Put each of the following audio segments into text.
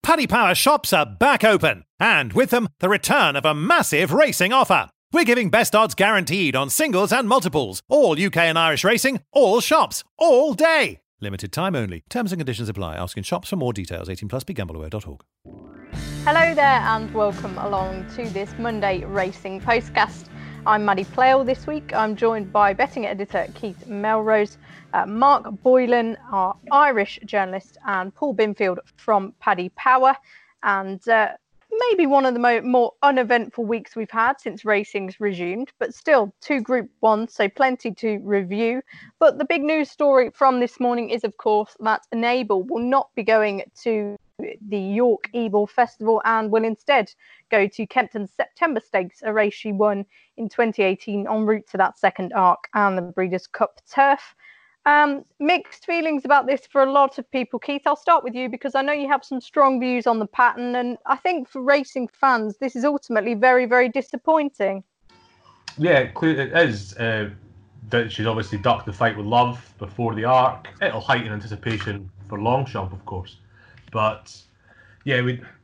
Paddy Power shops are back open, and with them, the return of a massive racing offer. We're giving best odds guaranteed on singles and multiples, all UK and Irish racing, all shops, all day. Limited time only. Terms and conditions apply. Ask in shops for more details. 18 plus BeGambleAware.org. Hello there and welcome along to this Monday Racing Postcast. I'm Maddie Playle this week. I'm joined by betting editor Keith Melrose, Mark Boylan, our Irish journalist, and Paul Binfield from Paddy Power. And maybe one of the more uneventful weeks we've had since racing's resumed, but still 2 Group 1s, so plenty to review. But the big news story from this morning is, of course, that Enable will not be going to the York Ebor Festival and will instead go to Kempton's September Stakes, a race she won in 2018 en route to that second arc and the Breeders' Cup Turf. Mixed feelings about this for a lot of people. Keith, I'll start with you because I know you have some strong views on the pattern, and I think for racing fans this is ultimately very, very disappointing. Yeah, it is. That she's obviously ducked the Fight with Love before the arc. It'll heighten anticipation for Longchamp, of course. But yeah,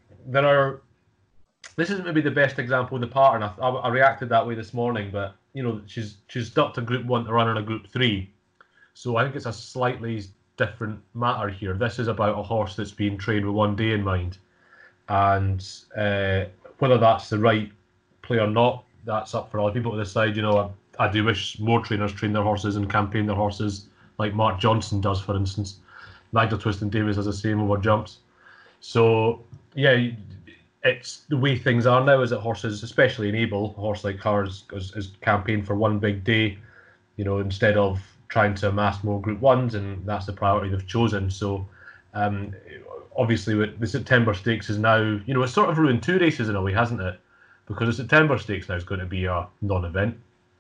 this isn't maybe the best example of the pattern. I reacted that way this morning, but you know, she's ducked a Group 1 to run in a Group 3. So I think it's a slightly different matter here. This is about a horse that's being trained with one day in mind. And whether that's the right play or not, that's up for other people to decide. You know, I do wish more trainers train their horses and campaign their horses like Mark Johnson does, for instance. Nigel Twiston-Davies has the same over jumps. So, yeah, it's the way things are now is that horses, especially Enable, a horse like her is campaigned for one big day, you know, instead of trying to amass more Group 1s, and that's the priority they've chosen. So, obviously, with the September Stakes is now, you know, it's sort of ruined 2 races in a way, hasn't it? Because the September Stakes now is going to be a non-event.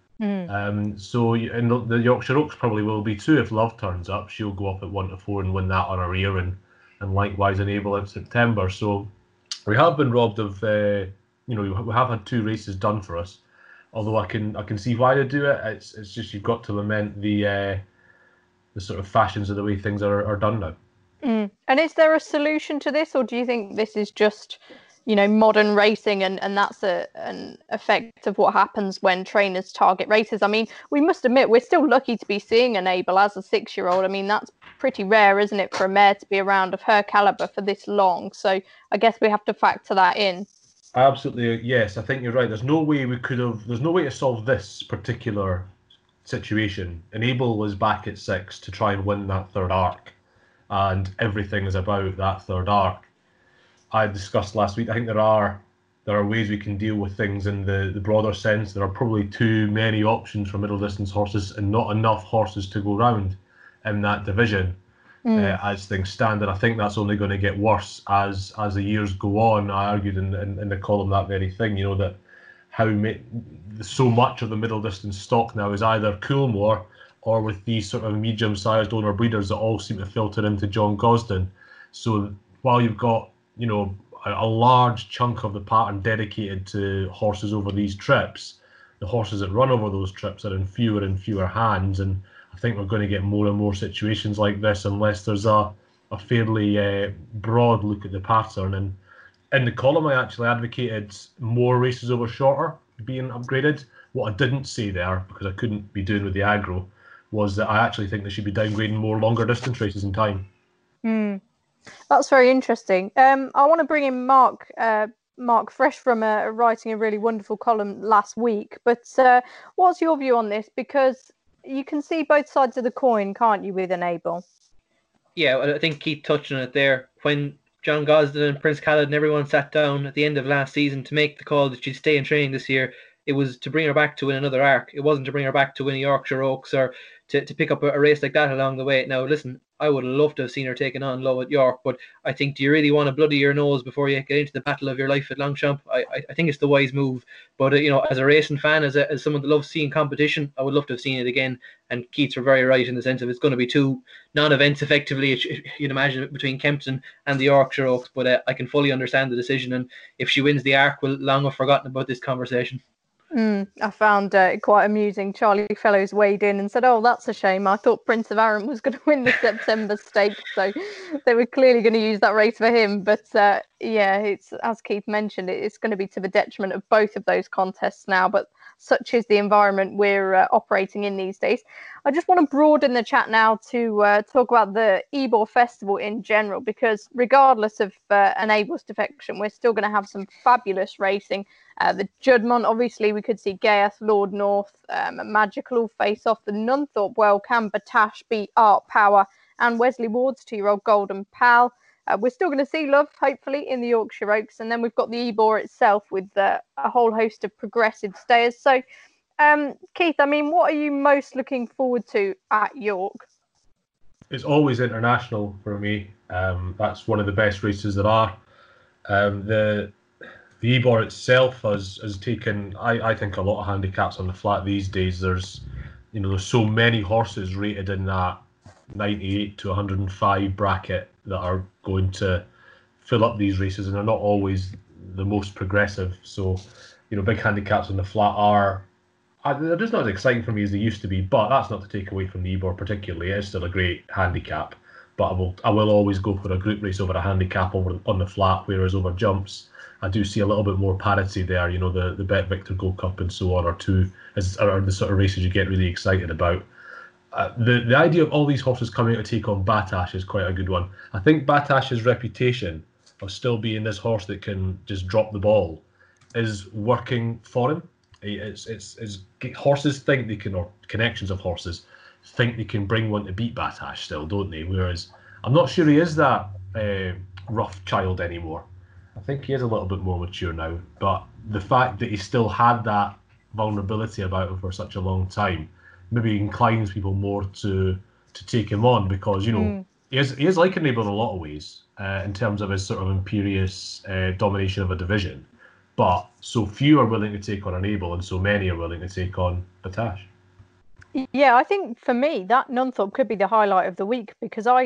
So, and the Yorkshire Oaks probably will be too if Love turns up. She'll go up at 1 to 4 and win that on her ear, and likewise Enable in September. So, we have been robbed of, you know, we have had 2 races done for us. Although I can see why they do it. It's just you've got to lament the sort of fashions of the way things are done now. And is there a solution to this, or do you think this is just, you know, modern racing and that's an effect of what happens when trainers target races? I mean, we must admit we're still lucky to be seeing Enable as a 6-year-old. I mean, that's pretty rare, isn't it, for a mare to be around of her caliber for this long? So I guess we have to factor that in. Absolutely, yes. I think you're right. There's no way to solve this particular situation. Enable was back at 6 to try and win that third arc, and everything is about that third arc. I discussed last week, I think there are ways we can deal with things in the broader sense. There are probably too many options for middle distance horses and not enough horses to go round in that division. As things stand, and I think that's only going to get worse as the years go on. I argued in the column that very thing, you know, that so much of the middle distance stock now is either Coolmore or with these sort of medium-sized owner breeders that all seem to filter into John Gosden. So while you've got, you know, a large chunk of the pattern dedicated to horses over these trips, the horses that run over those trips are in fewer and fewer hands, and I think we're going to get more and more situations like this unless there's a fairly broad look at the pattern. And in the column, I actually advocated more races over shorter being upgraded. What I didn't say there, because I couldn't be doing with the aggro, was that I actually think they should be downgrading more longer distance races in time. That's very interesting. I want to bring in Mark fresh from writing a really wonderful column last week. But what's your view on this? Because you can see both sides of the coin, can't you, with Enable? Yeah, I think Keith touched on it there. When John Gosden and Prince Khalid and everyone sat down at the end of last season to make the call that she'd stay in training this year, it was to bring her back to win another arc. It wasn't to bring her back to win a Yorkshire Oaks or to pick up a race like that along the way. Now, listen, I would have loved to have seen her taken on low at York, but I think, do you really want to bloody your nose before you get into the battle of your life at Longchamp? I think it's the wise move. But, you know, as a racing fan, as someone that loves seeing competition, I would love to have seen it again. And Keats were very right in the sense of it's going to be 2 non-events effectively, you'd imagine, between Kempton and the Yorkshire Oaks. But I can fully understand the decision. And if she wins the arc, we'll long have forgotten about this conversation. I found it quite amusing. Charlie Fellows weighed in and said, "Oh, that's a shame. I thought Prince of Arran was going to win the September Stakes, so they were clearly going to use that race for him." But yeah, it's as Keith mentioned, it's going to be to the detriment of both of those contests now. But such is the environment we're operating in these days. I just want to broaden the chat now to talk about the Ebor Festival in general, because regardless of Enable's defection, we're still going to have some fabulous racing. The Juddmonte, obviously, we could see Gaiath, Lord North, Magical face off. The Nunthorpe well, can Battash beat Art Power and Wesley Ward's 2-year-old Golden Pal. We're still going to see love, hopefully, in the Yorkshire Oaks. And then we've got the Ebor itself with a whole host of progressive stayers. So, Keith, I mean, what are you most looking forward to at York? It's always international for me. That's one of the best races there are. The Ebor itself has taken, I think, a lot of handicaps on the flat these days. There's so many horses rated in that 98 to 105 bracket that are going to fill up these races, and they're not always the most progressive. So, big handicaps on the flat they're just not as exciting for me as they used to be. But that's not to take away from the Ebor particularly. It is still a great handicap. But I will always go for a group race over a handicap on the flat, whereas over jumps, I do see a little bit more parity there. The Bet Victor Gold Cup and so on are the sort of races you get really excited about. The idea of all these horses coming out to take on Battash is quite a good one. I think Battash's reputation of still being this horse that can just drop the ball is working for him. Horses think they can, or connections of horses think they can bring one to beat Battash still, don't they? Whereas I'm not sure he is that rough child anymore. I think he is a little bit more mature now. But the fact that he still had that vulnerability about him for such a long time maybe inclines people more to take him on, because he is like Enable in a lot of ways in terms of his sort of imperious domination of a division, but so few are willing to take on Enable and so many are willing to take on Battash. Yeah, I think for me that Nunthorpe could be the highlight of the week, because I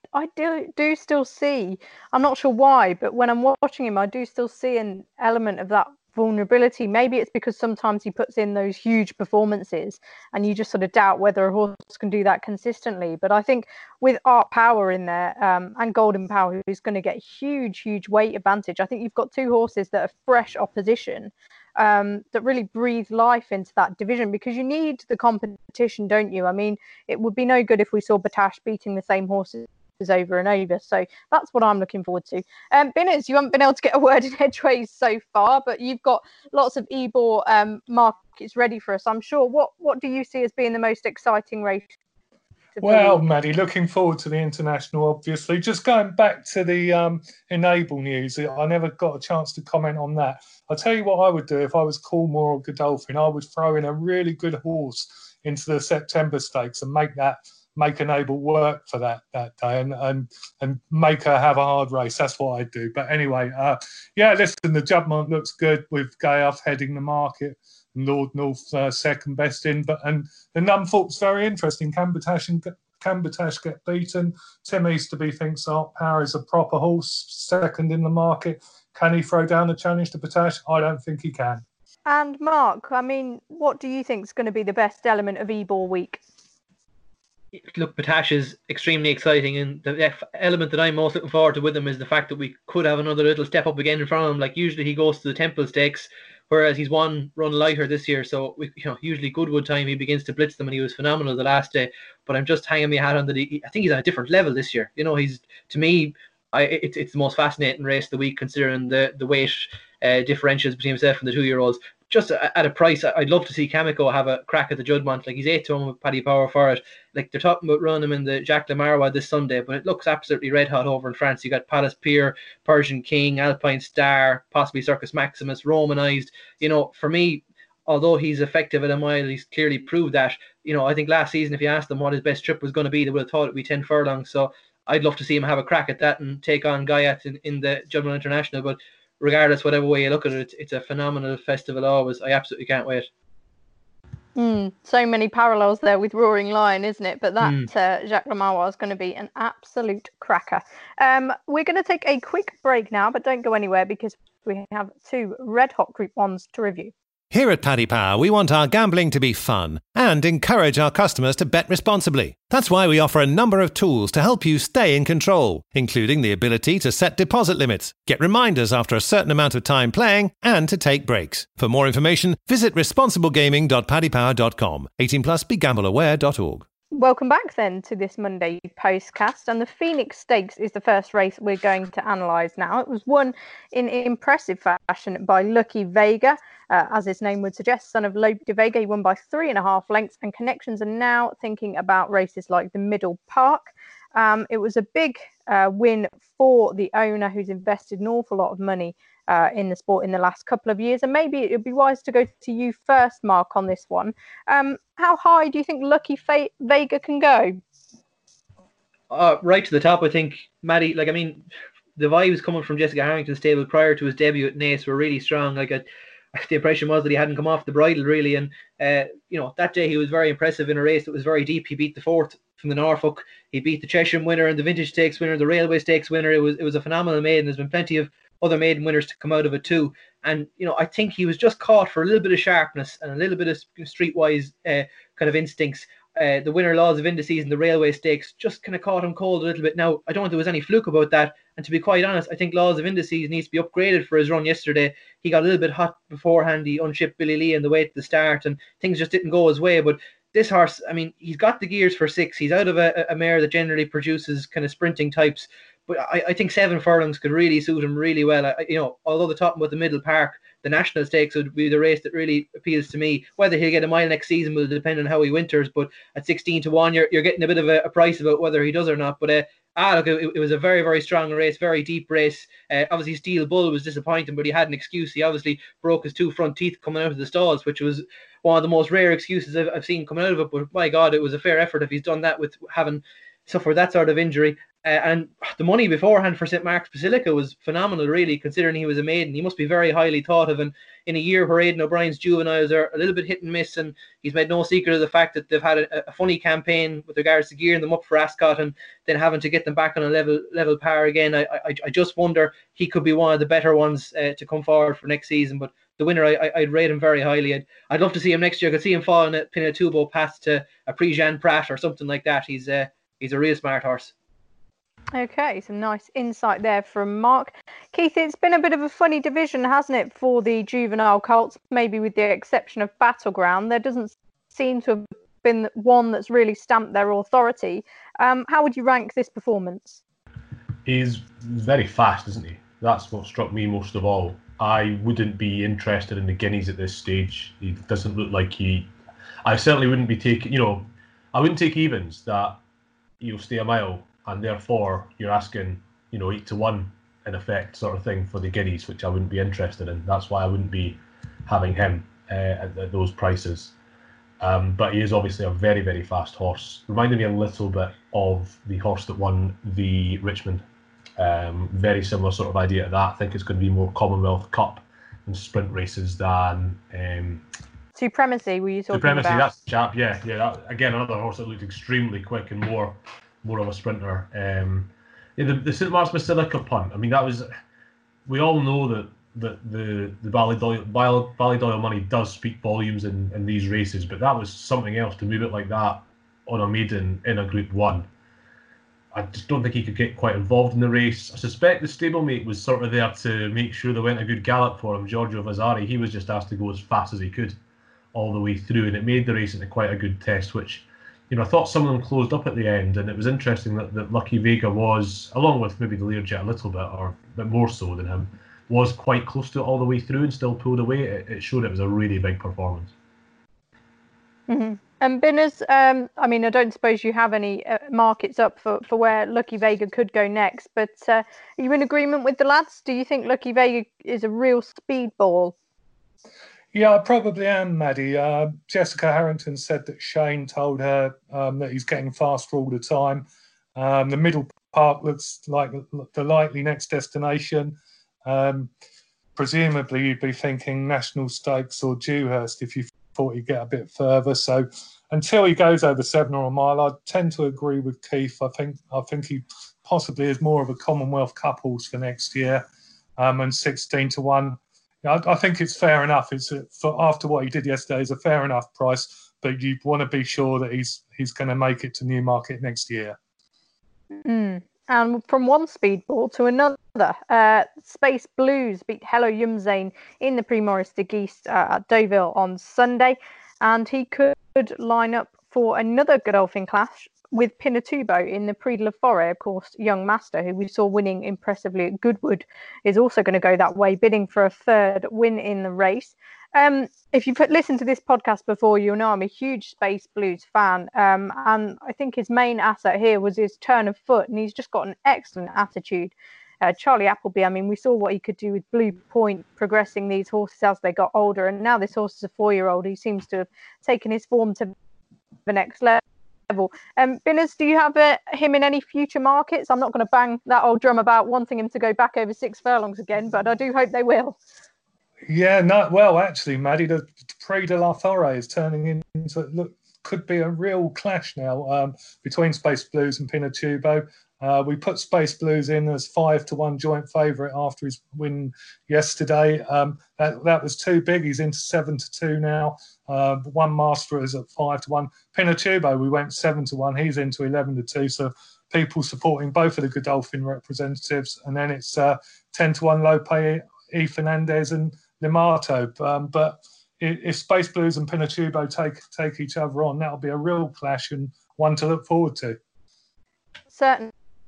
do still see, I'm not sure why, but when I'm watching him I do still see an element of that vulnerability. Maybe it's because sometimes he puts in those huge performances and you just sort of doubt whether a horse can do that consistently. But I think with Art Power in there and Golden Power, who's going to get huge weight advantage, I think you've got two horses that are fresh opposition that really breathe life into that division, because you need the competition, don't you? I mean, it would be no good if we saw Battash beating the same horses over and over. So that's what I'm looking forward to. Binners, you haven't been able to get a word in edgeways so far, but you've got lots of Ebor markets ready for us, I'm sure. What do you see as being the most exciting race? Well, Maddie, looking forward to the international, obviously. Just going back to the Enable news, I never got a chance to comment on that. I'll tell you what I would do if I was Coolmore or Godolphin. I would throw in a really good horse into the September Stakes and make Enable work for that day and make her have a hard race. That's what I'd do. But anyway, listen, the Juddmonte looks good with Gaiath heading the market. Lord North second best in, and the Nunthorpe's very interesting. Can Battash get beaten? Tim Easterby thinks Art Power is a proper horse, second in the market. Can he throw down the challenge to Battash? I don't think he can. And Mark, I mean, what do you think is going to be the best element of Ebor week? Look, Battash is extremely exciting, and the element that I'm most looking forward to with him is the fact that we could have another little step up again in front of him. Like usually he goes to the Temple Stakes, whereas he's one run lighter this year. So usually Goodwood time he begins to blitz them, and he was phenomenal the last day. But I'm just hanging my hat on that. I think he's at a different level this year. He's, to me, it's the most fascinating race of the week, considering the weight differentials between himself and the 2-year-olds. Just at a price, I'd love to see Kamiko have a crack at the Juddmonte. Like, he's 8-1 with Paddy Power for it. Like, they're talking about running him in the Jacques Le Marois this Sunday, but it looks absolutely red hot over in France. You got Palace Pier, Persian King, Alpine Star, possibly Circus Maximus, Romanized. For me, although he's effective at a mile, he's clearly proved that. I think last season, if you asked them what his best trip was going to be, they would have thought it would be 10 furlongs. So I'd love to see him have a crack at that and take on Gaiath in the Juddmonte International. But regardless, whatever way you look at it, it's a phenomenal festival always. I absolutely can't wait. So many parallels there with Roaring Lion, isn't it? But that Jacques Le Marois is going to be an absolute cracker. We're going to take a quick break now, but don't go anywhere because we have two red hot Group 1s to review. Here at Paddy Power, we want our gambling to be fun and encourage our customers to bet responsibly. That's why we offer a number of tools to help you stay in control, including the ability to set deposit limits, get reminders after a certain amount of time playing, and to take breaks. For more information, visit responsiblegaming.paddypower.com. 18 plus, begambleaware.org. Welcome back then to this Monday postcast, and the Phoenix Stakes is the first race we're going to analyse now. It was won in impressive fashion by Lucky Vega, as his name would suggest, son of Lope de Vega. He won by 3.5 lengths, and connections are now thinking about races like the Middle Park. It was a big win for the owner, who's invested an awful lot of money in the sport in the last couple of years, and maybe it would be wise to go to you first, Mark, on this one. How high do you think Lucky Vega can go? Right to the top, I think, Maddie. Like, I mean, the vibes coming from Jessica Harrington's stable prior to his debut at Naas were really strong. Like, the impression was that he hadn't come off the bridle really, and that day he was very impressive in a race that was very deep. He beat the fourth from the Norfolk. He beat the Cheshire winner and the Vintage Stakes winner, the Railway Stakes winner. It was a phenomenal maiden. There's been plenty of other maiden winners to come out of it too. And, I think he was just caught for a little bit of sharpness and a little bit of streetwise kind of instincts. The winner, Laws of Indices, and the Railway Stakes just kind of caught him cold a little bit. Now, I don't think there was any fluke about that. And to be quite honest, I think Laws of Indices needs to be upgraded for his run yesterday. He got a little bit hot beforehand. He unshipped Billy Lee on the way to the start, and things just didn't go his way. But this horse, I mean, he's got the gears for 6. He's out of a mare that generally produces kind of sprinting types. But I think 7 furlongs could really suit him really well. Although the talking about the Middle Park, the National Stakes would be the race that really appeals to me. Whether he'll get a mile next season will depend on how he winters. But at 16-1, you're getting a bit of a price about whether he does or not. But look, it was a very, very strong race, very deep race. Obviously, Steel Bull was disappointing, but he had an excuse. He obviously broke his 2 front teeth coming out of the stalls, which was one of the most rare excuses I've seen coming out of it. But my God, it was a fair effort if he's done that with having suffered that sort of injury. And the money beforehand for St. Mark's Basilica was phenomenal, really, considering he was a maiden. He must be very highly thought of. And in a year where Aidan O'Brien's juveniles are a little bit hit and miss, and he's made no secret of the fact that they've had a funny campaign with regards to gearing them up for Ascot and then having to get them back on a level par again, I just wonder he could be one of the better ones to come forward for next season. But the winner, I'd rate him very highly. I'd love to see him next year. I could see him falling at Pinatubo path to a Pre-Jean Pratt or something like that. He's a real smart horse. Okay, some nice insight there from Mark. Keith, it's been a bit of a funny division, hasn't it, for the juvenile colts, maybe with the exception of Battleground. There doesn't seem to have been one that's really stamped their authority. How would you rank this performance? He's very fast, isn't he? That's what struck me most of all. I wouldn't be interested in the guineas at this stage. He doesn't look like I certainly wouldn't be taking, I wouldn't take evens that he'll stay a mile, and therefore you're asking, 8-1 in effect, sort of thing for the guineas, which I wouldn't be interested in. That's why I wouldn't be having him at those prices. But he is obviously a very, very fast horse. Reminded me a little bit of the horse that won the Richmond. Very similar sort of idea to that. I think it's going to be more Commonwealth Cup and sprint races than Supremacy. Were you talking Supremacy, about? that's the chap. Yeah. That, again, another horse that looked extremely quick and more of a sprinter. The St. Mark's Basilica punt. I mean, that was. We all know that the Ballydoyle money does speak volumes in these races, but that was something else to move it like that on a maiden in a Group 1. I just don't think he could get quite involved in the race. I suspect the stablemate was sort of there to make sure they went a good gallop for him. Giorgio Vasari, he was just asked to go as fast as he could all the way through, and it made the race into quite a good test, which, I thought some of them closed up at the end, and it was interesting that Lucky Vega was, along with maybe the Learjet a little bit, or a bit more so than him, was quite close to it all the way through and still pulled away. It showed it was a really big performance. Mm-hmm. And Binners, I mean, I don't suppose you have any markets up for where Lucky Vega could go next, but are you in agreement with the lads? Do you think Lucky Vega is a real speedball? Yeah, I probably am, Maddie. Jessica Harrington said that Shane told her that he's getting faster all the time. The Middle Park looks like the likely next destination. Presumably, you'd be thinking National Stakes or Dewhurst if you thought he'd get a bit further. So until he goes over 7 or a mile, I tend to agree with Keith. I think he possibly is more of a Commonwealth Cup horse for next year. And 16-1 I think it's fair enough. For after what he did yesterday, it's a fair enough price. But you want to be sure that he's going to make it to Newmarket next year. And from one speedball to another, Space Blues beat Hello Yumzane in the Prix Maurice de Guiche at Deauville on Sunday, and he could line up for another Godolphin clash with Pinatubo in the Prix de la Forêt. Of course, Young Master, who we saw winning impressively at Goodwood, is also going to go that way, bidding for a third win in the race. If you've listened to this podcast before, you'll know I'm a huge Space Blues fan. And I think his main asset here was his turn of foot, and he's just got an excellent attitude. Charlie Appleby, I mean, we saw what he could do with Blue Point, progressing these horses as they got older. And now this horse is a 4-year-old. He seems to have taken his form to the next level. Binners, do you have him in any future markets? I'm not going to bang that old drum about wanting him to go back over 6 furlongs again, but I do hope they will. Yeah, no, well, actually, Maddie, the Prix de la Forêt is turning into could be a real clash now between Space Blues and Pinatubo. We put Space Blues in as 5-1 joint favourite after his win yesterday. That was too big. He's into 7-2 now. One Master is at 5-1. Pinatubo, we went 7-1. He's into 11-2. So people supporting both of the Godolphin representatives, and then it's 10-1 Lope E. Fernandez and Limato. But if Space Blues and Pinatubo take each other on, that'll be a real clash and one to look forward to. Certainly.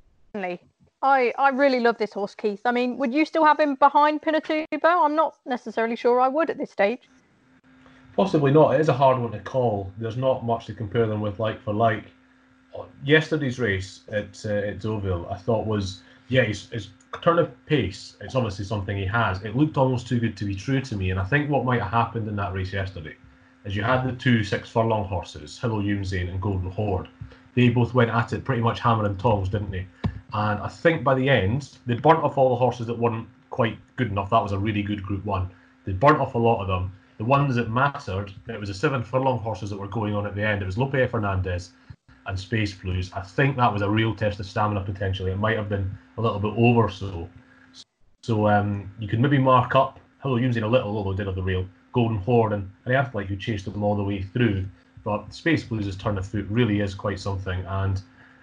I really love this horse, Keith. I mean, would you still have him behind Pinatubo? I'm not necessarily sure I would at this stage. Possibly not. It is a hard one to call. There's not much to compare them with like for like. Yesterday's race at Deauville, I thought was, his turn of pace, it's obviously something he has. It looked almost too good to be true to me, and I think what might have happened in that race yesterday is you had the 2 6-furlong horses, Hello Yumzane and Golden Horde. They both went at it pretty much hammer and tongs, didn't they? And I think by the end, they burnt off all the horses that weren't quite good enough. That was a really good Group 1. They burnt off a lot of them. The ones that mattered, it was the 7 furlong horses that were going on at the end. It was Lope Fernandez and Space Blues. I think that was a real test of stamina potentially. It might have been a little bit over so. So you could maybe mark up Hello Yumzane a little, although did have the real Golden Horde and Earthlight who chased them all the way through. But Space Blues' turn of foot really is quite something. And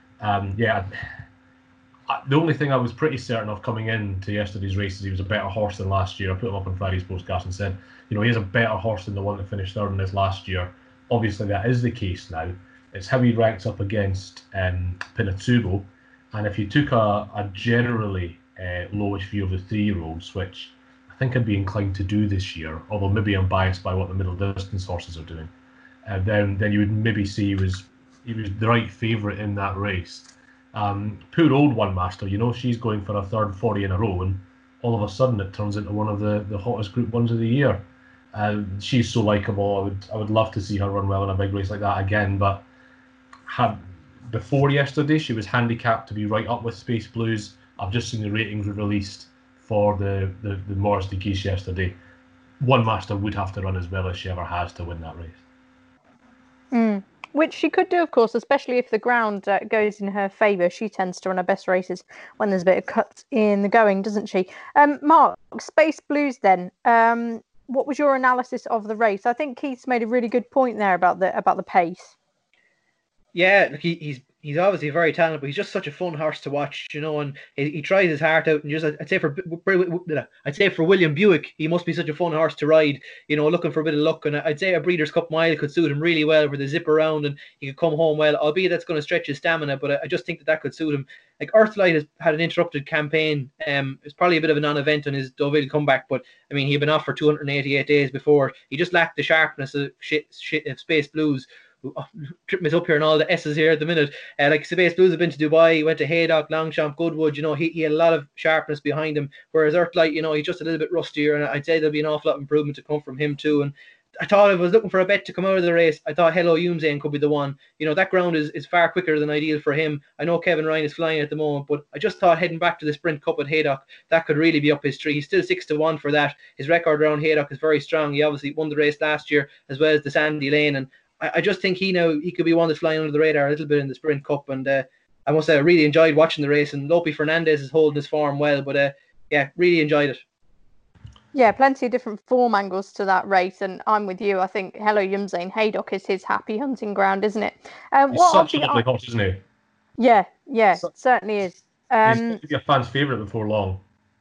the only thing I was pretty certain of coming into yesterday's race is he was a better horse than last year. I put him up on Friday's postcast and said, he is a better horse than the one that finished third in his last year. Obviously, that is the case now. It's how he ranks up against Pinatubo. And if you took a generally lowish view of the 3-year-olds, which I think I'd be inclined to do this year, although maybe I'm biased by what the middle distance horses are doing, then you would maybe see he was the right favourite in that race. Poor old One Master, she's going for a third 40 in a row, and all of a sudden it turns into one of the hottest Group 1s of the year. She's so likeable. I would love to see her run well in a big race like that again, but before yesterday she was handicapped to be right up with Space Blues. I've just seen the ratings released for the Maurice de Guiche yesterday. One Master would have to run as well as she ever has to win that race. Which she could do, of course, especially if the ground goes in her favour. She tends to run her best races when there's a bit of cut in the going, doesn't she? Mark, Space Blues then. What was your analysis of the race? I think Keith's made a really good point there about the pace. Yeah, look, he's obviously very talented, but he's just such a fun horse to watch, and he tries his heart out. And just I'd say for William Buick, he must be such a fun horse to ride, looking for a bit of luck. And I'd say a Breeders' Cup Mile could suit him really well, where they zip around and he could come home well. Albeit that's going to stretch his stamina, but I just think that could suit him. Like Earthlight has had an interrupted campaign. It's probably a bit of a non-event on his Deauville comeback, but I mean he'd been off for 288 days before. He just lacked the sharpness of Space Blues. Tripping us up here and all the S's here at the minute. Like Space Blues have been to Dubai, he went to Haydock, Longchamp, Goodwood. He had a lot of sharpness behind him. Whereas Earthlight, he's just a little bit rustier, and I'd say there'll be an awful lot of improvement to come from him too. And I thought if I was looking for a bet to come out of the race, I thought Hello Yumzane could be the one. That ground is far quicker than ideal for him. I know Kevin Ryan is flying at the moment, but I just thought heading back to the Sprint Cup at Haydock, that could really be up his tree. He's still 6-1 for that. His record around Haydock is very strong. He obviously won the race last year as well as the Sandy Lane, and I just think he could be one that's flying under the radar a little bit in the Sprint Cup. And I must say I really enjoyed watching the race, and Lope Fernandez is holding his form well, but really enjoyed it. Yeah, plenty of different form angles to that race, and I'm with you. I think Hello Yumzane Haydock is his happy hunting ground, isn't it? He's such a lovely horse, isn't he? Yeah, certainly is. He's going to be a fan's favourite before long.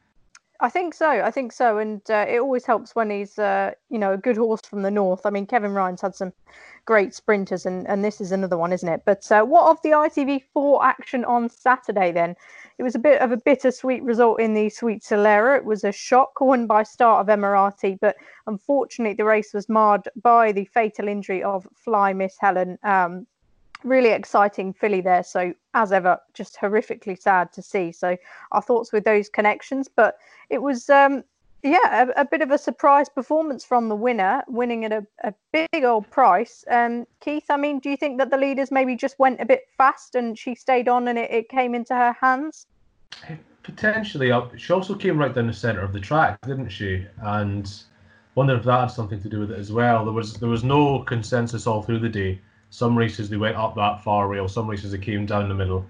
I think so, and it always helps when he's, a good horse from the north. I mean, Kevin Ryan's had some great sprinters, and this is another one, isn't it? But what of the ITV4 action on Saturday then? It was a bit of a bittersweet result in the Sweet Solera. It was a shock, won by Start of Emirati, but unfortunately the race was marred by the fatal injury of Fly Miss Helen. Really exciting filly there. So as ever, just horrifically sad to see. So our thoughts with those connections. But it was, a bit of a surprise performance from the winner, winning at a big old price. Keith, I mean, do you think that the leaders maybe just went a bit fast and she stayed on and it came into her hands? Potentially. She also came right down the centre of the track, didn't she? And wonder if that had something to do with it as well. There was no consensus all through the day. Some races they went up that far rail, some races they came down the middle.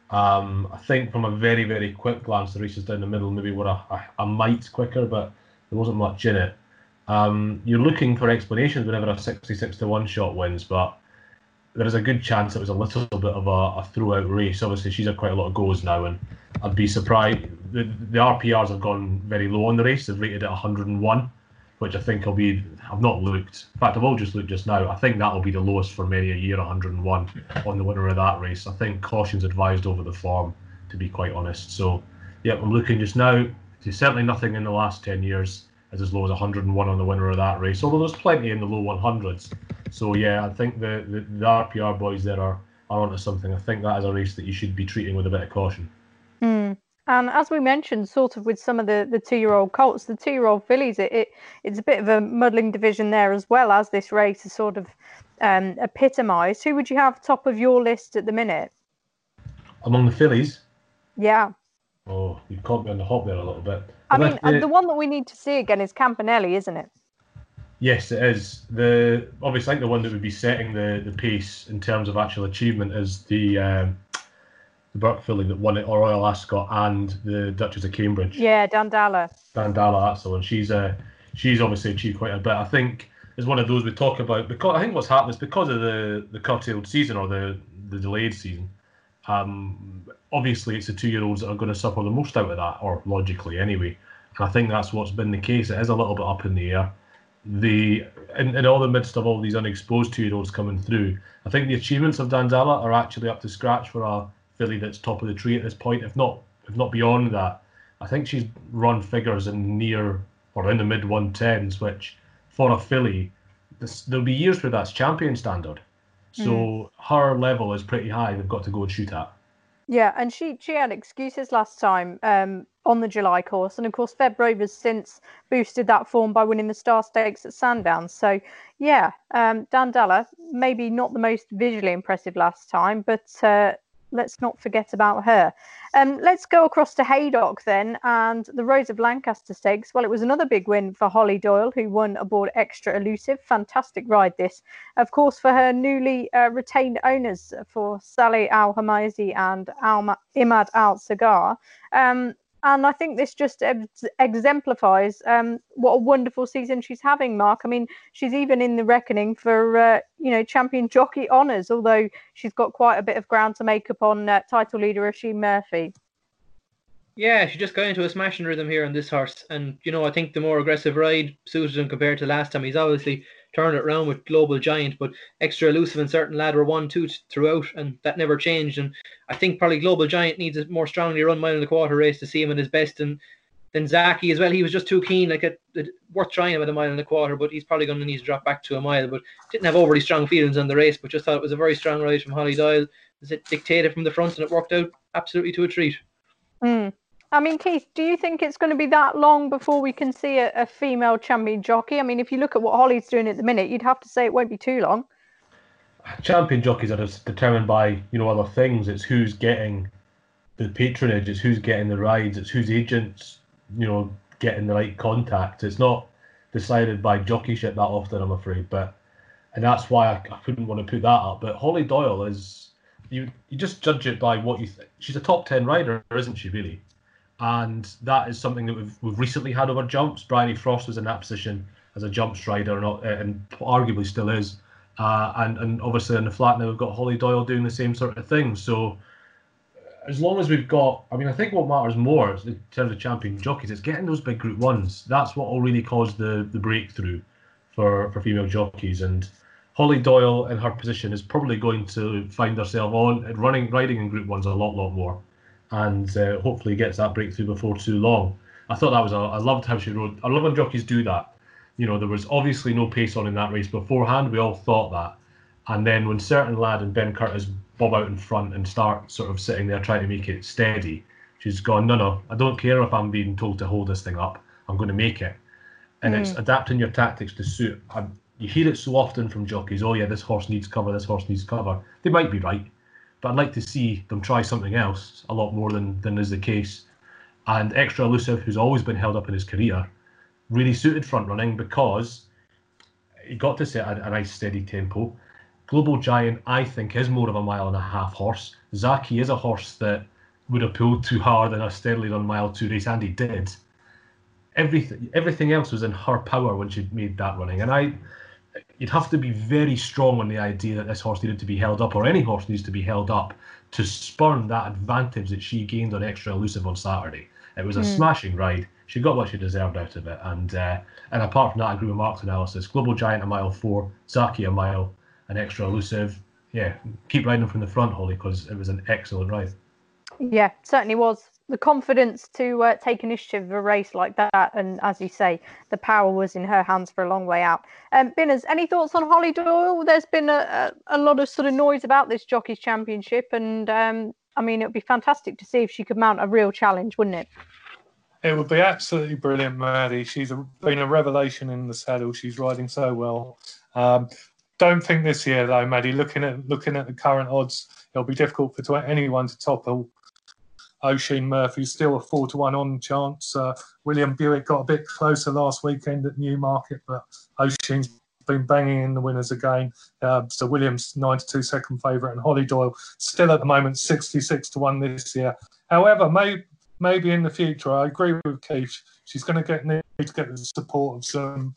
I think from a very, very quick glance, the races down the middle maybe were a mite quicker, but there wasn't much in it. You're looking for explanations whenever a 66-1 shot wins, but there is a good chance it was a little bit of a throughout race. Obviously, she's had quite a lot of goes now, and I'd be surprised. The RPRs have gone very low on the race. They've rated at 101. Which I think will be, I've not looked. In fact, I've all just looked just now. I think that'll be the lowest for many a year, 101 on the winner of that race. I think caution's advised over the form, to be quite honest. So, yeah, I'm looking just now. There's certainly nothing in the last 10 years as low as 101 on the winner of that race, although there's plenty in the low 100s. So, yeah, I think the RPR boys there are onto something. I think that is a race that you should be treating with a bit of caution. And as we mentioned, sort of with some of the 2-year-old colts, the 2-year-old fillies, it's a bit of a muddling division there as well, as this race is sort of epitomised. Who would you have top of your list at the minute? Among the fillies? Yeah. Oh, you caught me on the hop there a little bit. I mean, the one that we need to see again is Campanelli, isn't it? Yes, it is. Obviously, I think the one that would be setting the pace in terms of actual achievement is the Burke filly that won it, or Royal Ascot, and the Duchess of Cambridge. Yeah, Dandala, that's the one. She's obviously achieved quite a bit. I think it's one of those we talk about, because I think what's happened is because of the curtailed season, or the delayed season. Obviously, it's the 2-year-olds that are going to suffer the most out of that, or logically anyway. And I think that's what's been the case. It is a little bit up in the air. In all the midst of all these unexposed 2-year-olds coming through, I think the achievements of Dandala are actually up to scratch for a filly that's top of the tree at this point, if not beyond that. I think she's run figures in near or in the mid 110s, which for a filly, there'll be years where that's champion standard. So her level is pretty high. They've got to go and shoot at. Yeah, and she had excuses last time on the July course, and of course Feb Rovers since boosted that form by winning the Star Stakes at Sandown. So yeah, Dandala maybe not the most visually impressive last time, but let's not forget about her. Let's go across to Haydock then, and the Rose of Lancaster Stakes. Well, it was another big win for Holly Doyle, who won aboard Extra Elusive. Fantastic ride this. Of course, for her newly retained owners, for Saleh Al Hamaisi and Imad Al Sagar. And I think this just exemplifies what a wonderful season she's having, Mark. I mean, she's even in the reckoning for, champion jockey honours, although she's got quite a bit of ground to make up on title leader Oisin Murphy. Yeah, she just got into a smashing rhythm here on this horse. And, I think the more aggressive ride suited him compared to last time. He's obviously turned it around with Global Giant, but Extra Elusive and Certain Lad were 1-2 throughout, and that never changed. And I think probably Global Giant needs a more strongly run mile and a quarter race to see him at his best. And then Zaki as well, he was just too keen, worth trying him at a mile and a quarter, but he's probably going to need to drop back to a mile. But didn't have overly strong feelings on the race, but just thought it was a very strong ride from Holly Doyle. It dictated from the front, and it worked out absolutely to a treat. I mean, Keith, do you think it's going to be that long before we can see a female champion jockey? I mean, if you look at what Holly's doing at the minute, you'd have to say it won't be too long. Champion jockeys are just determined by, other things. It's who's getting the patronage, it's who's getting the rides, it's whose agents, getting the right contact. It's not decided by jockeyship that often, I'm afraid. And that's why I couldn't want to put that up. But Holly Doyle is, you just judge it by what you think. She's a top 10 rider, isn't she, really? And that is something that we've recently had over jumps. Bryony Frost was in that position as a jumps rider, and arguably still is. And obviously in the flat now we've got Holly Doyle doing the same sort of thing. So as long as we've got, I mean, I think what matters more in terms of champion jockeys is getting those big Group 1s. That's what will really cause the breakthrough for female jockeys. And Holly Doyle in her position is probably going to find herself riding in Group 1s a lot more, and hopefully gets that breakthrough before too long. I thought that was I loved how she rode. I love when jockeys do that. You know, there was obviously no pace on in that race beforehand. We all thought that. And then when Certain Lad and Ben Curtis bob out in front and start sort of sitting there trying to make it steady, she's gone, no, I don't care if I'm being told to hold this thing up. I'm going to make it. And it's adapting your tactics to suit. You hear it so often from jockeys, oh yeah, this horse needs cover, this horse needs cover. They might be right, but I'd like to see them try something else a lot more than is the case. And Extra Elusive, who's always been held up in his career, really suited front running because he got to set a nice steady tempo. Global Giant, I think, is more of a 1.5 mile horse. Zaki is a horse that would have pulled too hard in a steadily run mile 2 race, and he did. Everything else was in her power when she made that running. And you'd have to be very strong on the idea that this horse needed to be held up, or any horse needs to be held up, to spurn that advantage that she gained on Extra Elusive on Saturday. It was a smashing ride. She got what she deserved out of it. And apart from that, I agree with Mark's analysis. Global Giant 1.4 mile, Zaki 1 mile, and Extra Elusive. Yeah, keep riding from the front, Holly, because it was an excellent ride. Yeah, certainly was. The confidence to take initiative of a race like that, and as you say, the power was in her hands for a long way out. Binners, any thoughts on Holly Doyle? There's been a lot of sort of noise about this Jockeys Championship, and I mean, it would be fantastic to see if she could mount a real challenge, wouldn't it? It would be absolutely brilliant, Maddie. She's been a revelation in the saddle. She's riding so well. Don't think this year, though, Maddie. Looking at the current odds, it'll be difficult for anyone to topple Oisin Murphy. Still a 4-1 on chance. William Buick got a bit closer last weekend at Newmarket, but Oisin's been banging in the winners again. So Williams 9-2 second favourite, and Holly Doyle still at the moment 66-1 this year. However, maybe in the future, I agree with Keith. She's going to need to get the support of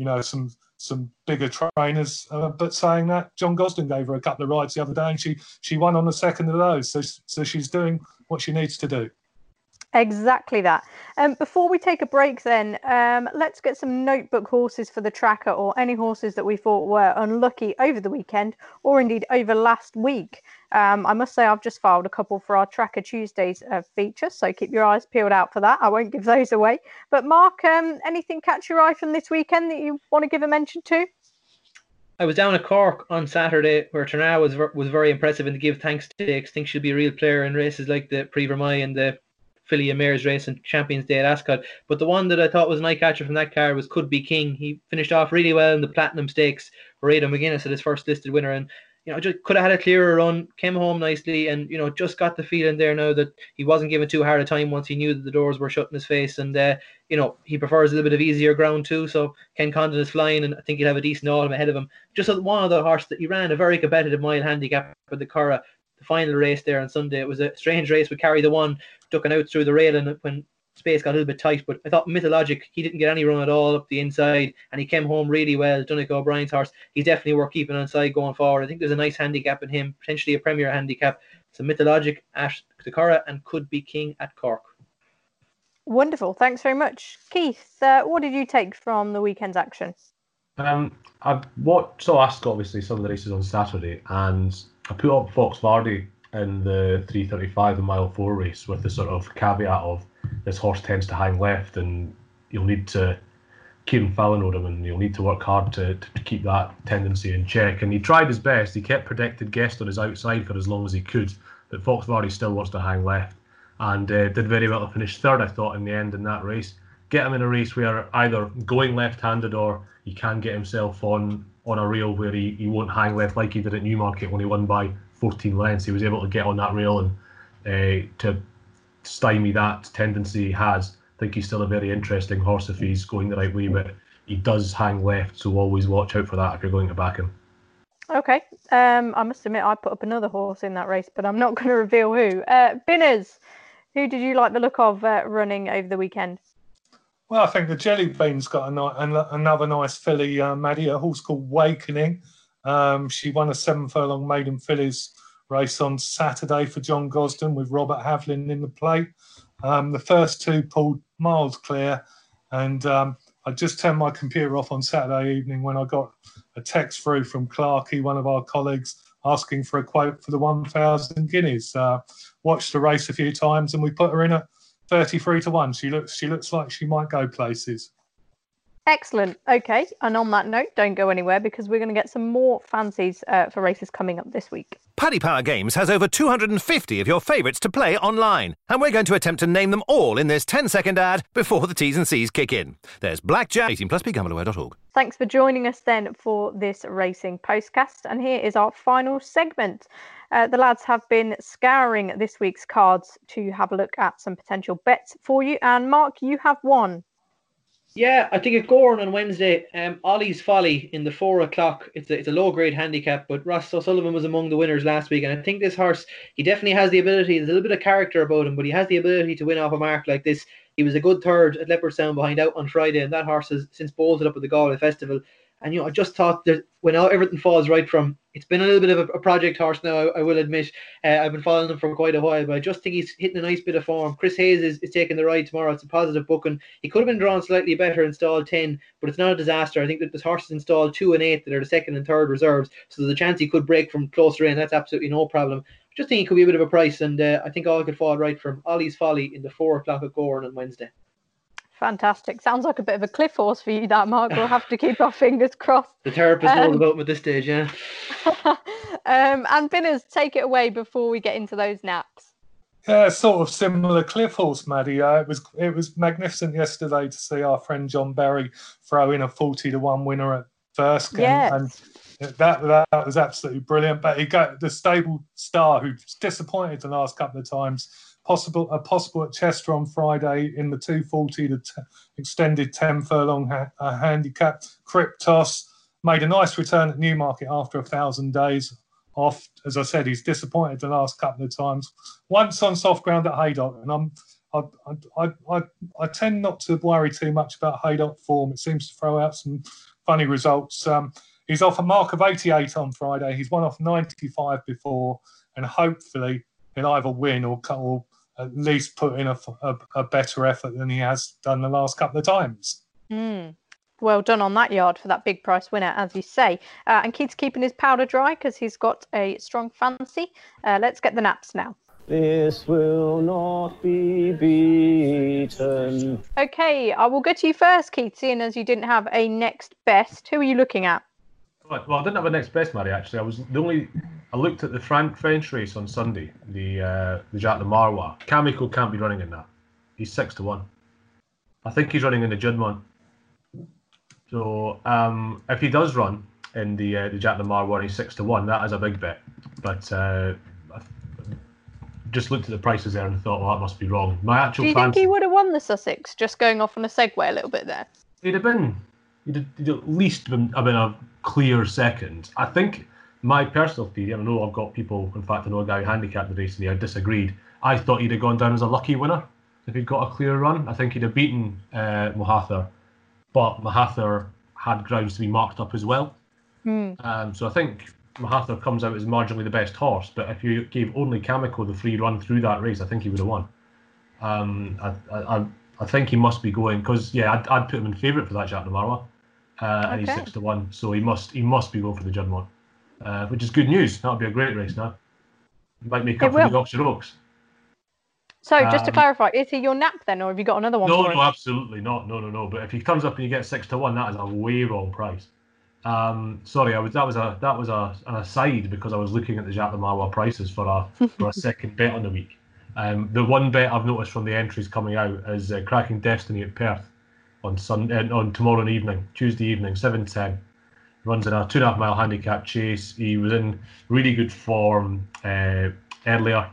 some bigger trainers. But saying that, John Gosden gave her a couple of rides the other day, and she won on the second of those. So she's doing what she needs to do. Exactly that. Before we take a break then, let's get some notebook horses for the tracker, or any horses that we thought were unlucky over the weekend or indeed over last week. I must say I've just filed a couple for our Tracker Tuesdays feature, so keep your eyes peeled out for that. I won't give those away. But Mark, anything catch your eye from this weekend that you want to give a mention to? I was down at Cork on Saturday, where Ternara was very impressive in the Give Thanks Stakes. I think she'll be a real player in races like the Prix Vermeil and the Filly and Mares race and Champions Day at Ascot. But the one that I thought was an eye catcher from that car was Could Be King. He finished off really well in the Platinum Stakes for Aidan McGuinness at his first listed winner, and just could have had a clearer run, came home nicely, and just got the feeling there now that he wasn't given too hard a time once he knew that the doors were shut in his face. And he prefers a little bit of easier ground too. So Ken Condon is flying, and I think he'll have a decent autumn ahead of him. Just one other horse that he ran a very competitive mile handicap with the Curragh, the final race there on Sunday. It was a strange race with Carry the One ducking out through the railing when space got a little bit tight, but I thought Mythologic, he didn't get any run at all up the inside, and he came home really well. Donegal O'Brien's horse, he's definitely worth keeping on side going forward. I think there's a nice handicap in him, potentially a premier handicap. So Mythologic at the Curragh and Could Be King at Cork. Wonderful, thanks very much. Keith, what did you take from the weekend's action? I saw Ascot, obviously, some of the races on Saturday, and I put up Fox Vardy in the 3:35, the mile 4 race, with the sort of caveat of this horse tends to hang left, and you'll need to Kieran Fallon rode him, and you'll need to work hard to keep that tendency in check. And he tried his best. He kept predicted Guest on his outside for as long as he could, but Fox Vardy still wants to hang left, and did very well to finish third, I thought, in the end in that race. Get him in a race where either going left-handed or he can get himself on a rail where he won't hang left like he did at Newmarket when he won by 14 lengths. He was able to get on that rail and to stymie that tendency he has. I think he's still a very interesting horse if he's going the right way, but he does hang left, so always watch out for that if you're going to back him. Okay, I must admit I put up another horse in that race, but I'm not going to reveal who. Binners, Who did you like the look of running over the weekend? Well, I think the Jelly Bean's got another nice filly, Maddie, a horse called Wakening. She won a 7 furlong maiden fillies race on Saturday for John Gosden with Robert Havlin in the plate. The first two pulled miles clear, and I just turned my computer off on Saturday evening when I got a text through from Clarkey, one of our colleagues, asking for a quote for the 1,000 guineas. Watched the race a few times, and we put her in at 33-1. She looks like she might go places. Excellent. Okay, and on that note, don't go anywhere because we're going to get some more fancies for races coming up this week. Paddy Power Games has over 250 of your favourites to play online, and we're going to attempt to name them all in this 10-second ad before the T's and C's kick in. There's Blackjack, 18+, begambleaware.org. Thanks for joining us then for this racing postcast, and here is our final segment. The lads have been scouring this week's cards to have a look at some potential bets for you, and Mark, you have one. Yeah, I think at Gorn on Wednesday, Ollie's Folly in the 4 o'clock. It's a low grade handicap, but Ross O'Sullivan was among the winners last week, and I think this horse, he definitely has the ability. There's a little bit of character about him, but he has the ability to win off a mark like this. He was a good third at Leopardstown behind Out on Friday, and that horse has since bolted up at the Galway Festival. And I just thought that when everything falls right from, it's been a little bit of a project horse now, I will admit. I've been following him for quite a while, but I just think he's hitting a nice bit of form. Chris Hayes is taking the ride tomorrow. It's a positive booking. He could have been drawn slightly better in stall 10, but it's not a disaster. I think that this horse is in stall 2 and 8 that are the second and third reserves, so there's a chance he could break from closer in. That's absolutely no problem. I just think he could be a bit of a price, and I think all could fall right from Ollie's Folly in the 4 o'clock at Gorn on Wednesday. Fantastic. Sounds like a bit of a cliff horse for you, that, Mark. We'll have to keep our fingers crossed. The therapist knows about him at this stage, yeah. And Binners, take it away before we get into those naps. Yeah, sort of similar cliff horse, Maddie. It was magnificent yesterday to see our friend John Berry throw in a 40-1 winner at Thirsk. Yes. And that was absolutely brilliant. But he got the stable star, who's disappointed the last couple of times, possible at Chester on Friday in the 240 to extended 10 furlong handicap. Kryptos made a nice return at Newmarket after 1,000 days off. As I said, he's disappointed the last couple of times. Once on soft ground at Haydock, and I tend not to worry too much about Haydock form. It seems to throw out some funny results. He's off a mark of 88 on Friday. He's won off 95 before, and hopefully he'll either win or at least put in a better effort than he has done the last couple of times. Well done on that yard for that big price winner, as you say. And Keith's keeping his powder dry because he's got a strong fancy. Let's get the naps now. This will not be beaten. Okay, I will go to you first, Keith, seeing as you didn't have a next best. Who are you looking at? Well, I didn't have a next best, Mary, actually. I looked at the French race on Sunday, the Jacques de Marois. Kamiko can't be running in that. He's 6-1. I think he's running in the Juddmonte. So if he does run in the Jacques de Marois, he's 6-1. That is a big bet. But I just looked at the prices there and thought, well, that must be wrong. Do you think he would have won the Sussex? Just going off on a segue a little bit there. He'd at least been a clear second. I think my personal theory, and I know I've got people, in fact, I know a guy who handicapped the race and I disagreed. I thought he'd have gone down as a lucky winner if he'd got a clear run. I think he'd have beaten Mohather, but Mohather had grounds to be marked up as well. So I think Mohather comes out as marginally the best horse, but if you gave only Kamiko the free run through that race, I think he would have won. I think he must be going, because I'd put him in favourite for that Jacques de Marois, and he's 6-1, so he must be going for the Juddmonte, which is good news. That'll be a great race now. Might make up for the Yorkshire Oaks. So just to clarify, is he your nap then, or have you got another one? No, absolutely not. No. But if he comes up and you get 6-1, that is a way wrong price. Sorry, that was an aside because I was looking at the Jacques de Marois prices for a second bet on the week. The one bet I've noticed from the entries coming out is Cracking Destiny at Perth on tomorrow evening, Tuesday evening, 7:10. Runs in a 2.5 mile handicap chase. He was in really good form earlier.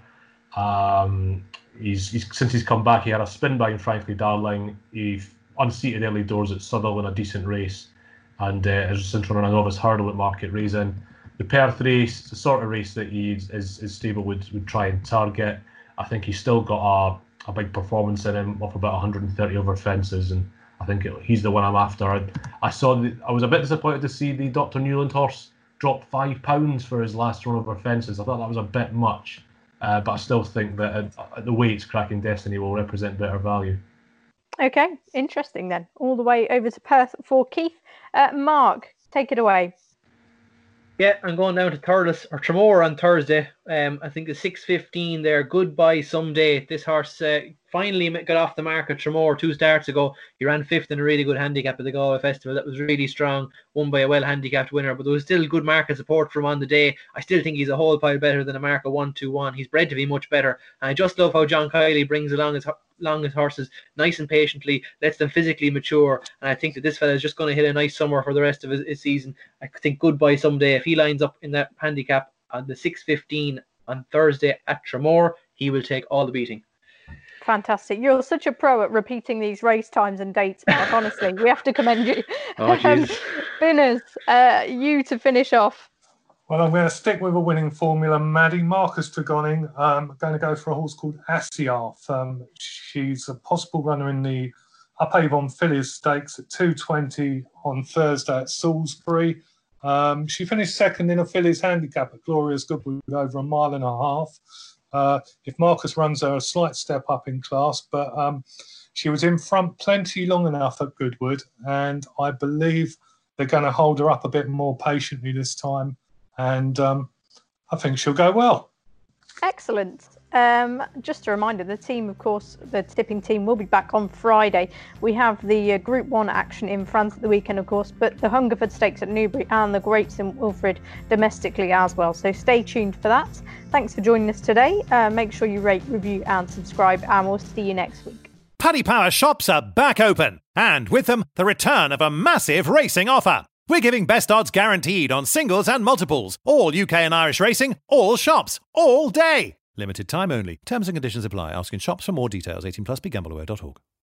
Since he's come back, he had a spin by Frankly Darling. He unseated early doors at Southwell in a decent race, and is since running a novice hurdle at Market Raisin. The Perth race, the sort of race that his stable would try and target. I think he's still got a big performance in him off about 130 over fences, and I think he's the one I'm after. I was a bit disappointed to see the Dr. Newland horse drop £5 for his last run over fences. I thought that was a bit much, but I still think that at the weights, Cracking Destiny will represent better value. Okay, interesting then. All the way over to Perth for Keith. Mark, take it away. Yeah, I'm going down to Thurles or Tramore on Thursday. I think the 6:15 there. Goodbye Someday. This horse finally got off the mark at Tramore 2 starts ago. He ran 5th in a really good handicap at the Galway Festival. That was really strong, won by a well-handicapped winner, but there was still good market support from on the day. I still think he's a whole pile better than a mark of 1-2-1. He's bred to be much better. And I just love how John Kiley brings along his horses nice and patiently, lets them physically mature, and I think that this fella is just going to hit a nice summer for the rest of his season. I think Goodbye Someday, if he lines up in that handicap on the 6:15 on Thursday at Tramore, he will take all the beating. Fantastic. You're such a pro at repeating these race times and dates, Mark. Honestly, we have to commend you. Oh, jeez. Finners, you to finish off. Well, I'm going to stick with a winning formula, Maddie. Marcus Tregoning. I'm going to go for a horse called Asiarth. She's a possible runner in the Up Avon Fillies Stakes at 2:20 on Thursday at Salisbury. She finished second in a Fillies handicap at Gloria's Goodwood over 1.5 miles. If Marcus runs her a slight step up in class, but she was in front plenty long enough at Goodwood, and I believe they're going to hold her up a bit more patiently this time, and I think she'll go well. Excellent. Just a reminder, the team, of course, the tipping team will be back on Friday. We have the Group 1 action in France at the weekend, of course, but the Hungerford Stakes at Newbury and the Great St Wilfrid domestically as well. So stay tuned for that. Thanks for joining us today. Make sure you rate, review and subscribe, and we'll see you next week. Paddy Power shops are back open, and with them, the return of a massive racing offer. We're giving best odds guaranteed on singles and multiples, all UK and Irish racing, all shops, all day. Limited time only. Terms and conditions apply. Ask in shops for more details. 18+, begambleaware.org.